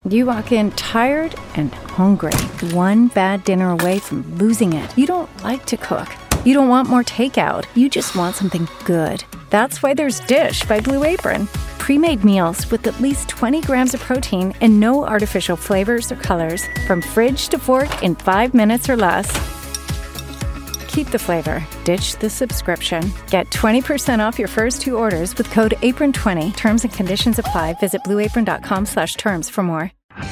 You walk in tired and hungry, one bad dinner away from losing it. You don't like to cook. You don't want more takeout. You just want something good. That's why there's Dish by Blue Apron. Pre-made meals with at least 20 grams of protein and no artificial flavors or colors. From fridge to fork in 5 minutes or less. Keep the flavor. Ditch the subscription. Get 20% off your first 2 orders with code APRON20. Terms and conditions apply. Visit blueapron.com/terms for more.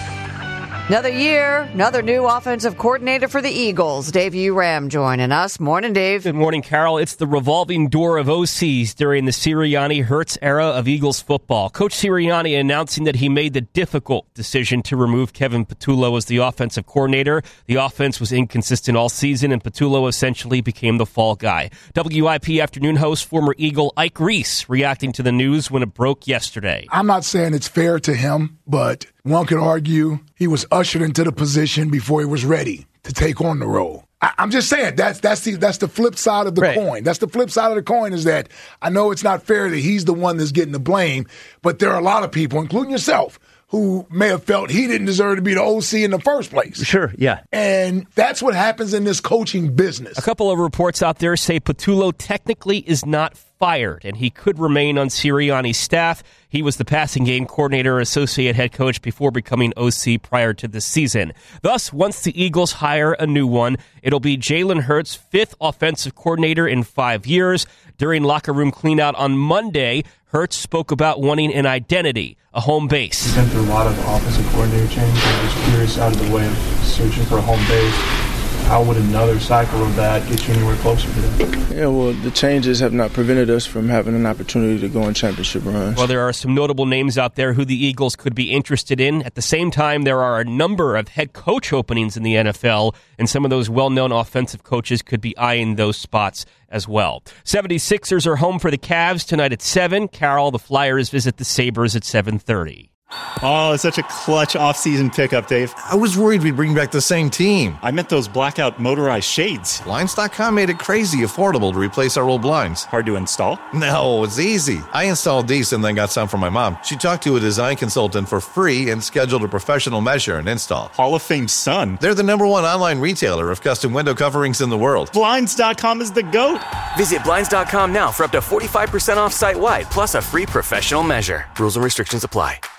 Another year, another new offensive coordinator for the Eagles. Dave Uram joining us. Morning, Dave. Good morning, Carol. It's the revolving door of OCs during the Sirianni-Hurts era of Eagles football. Coach Sirianni announcing that he made the difficult decision to remove Kevin Patullo as the offensive coordinator. The offense was inconsistent all season, and Patullo essentially became the fall guy. WIP afternoon host, former Eagle Ike Reese, reacting to the news when it broke yesterday. I'm not saying it's fair to him, but one could argue he was ushered into the position before he was ready to take on the role. I'm just saying that's the flip side of the coin. That's the flip side of the coin is that I know it's not fair that he's the one that's getting the blame, but there are a lot of people, including yourself, who may have felt he didn't deserve to be the OC in the first place. Sure, yeah. And that's what happens in this coaching business. A couple of reports out there say Patullo technically is not fired, and he could remain on Sirianni's staff. He was the passing game coordinator, associate head coach before becoming OC prior to this season. Thus, once the Eagles hire a new one, it'll be Jalen Hurts' 5th offensive coordinator in 5 years. During locker room cleanout on Monday, Hurts spoke about wanting an identity, a home base. We've been through a lot of offensive coordinator change. I'm just curious, out of the way of searching for a home base, how would another cycle of that get you anywhere closer to that? Yeah, well, the changes have not prevented us from having an opportunity to go on championship runs. Well, there are some notable names out there who the Eagles could be interested in. At the same time, there are a number of head coach openings in the NFL, and some of those well-known offensive coaches could be eyeing those spots as well. 76ers are home for the Cavs tonight at 7. Carol, the Flyers visit the Sabres at 7:30. Oh, it's such a clutch off-season pickup, Dave. I was worried we'd bring back the same team. I meant those blackout motorized shades. Blinds.com made it crazy affordable to replace our old blinds. Hard to install? No, it's easy. I installed these and then got some for my mom. She talked to a design consultant for free and scheduled a professional measure and install. Hall of Fame son. They're the #1 online retailer of custom window coverings in the world. Blinds.com is the GOAT. Visit Blinds.com now for up to 45% off site-wide, plus a free professional measure. Rules and restrictions apply.